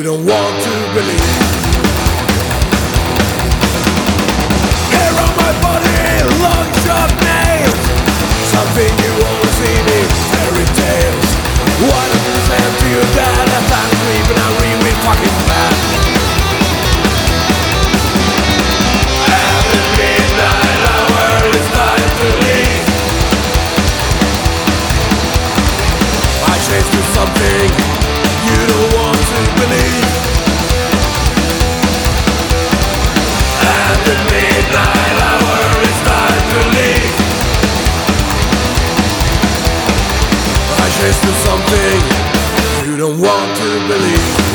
don't want to believe. Hair on my body, long sharp nails, something you always see in fairy tales. Why don't you say to your dad I found a creep and I real fucking bad. At the midnight hour it's time to leave. I changed to something you don't want to believe. At the midnight hour it's time to leave. I changed to something you don't want to believe.